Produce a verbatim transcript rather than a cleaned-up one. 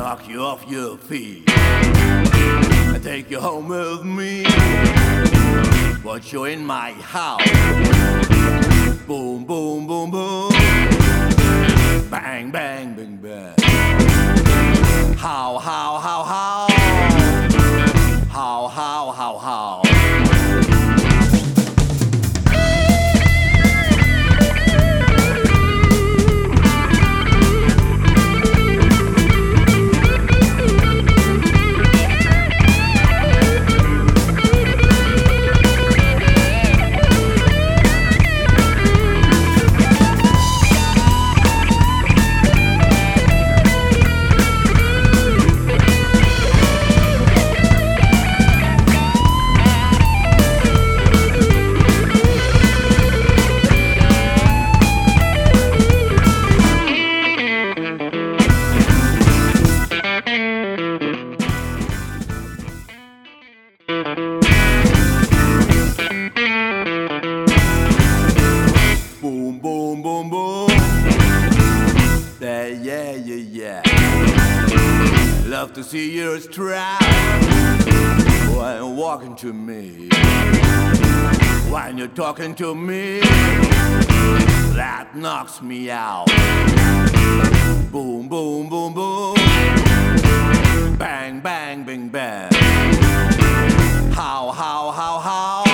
knock you off your feet. I take you home with me. Put you in my house. Boom, boom, boom, boom. Bang, bang, bang, bang. How, how, how, how. How, how, how, how. Boom, boom, boom, boom. Yeah, yeah, yeah, yeah. Love to see you strap when you're walking to me. When you're talking to me, that knocks me out. Boom, boom, boom, boom. Bang, bang, bang, bang. How, how, how, how.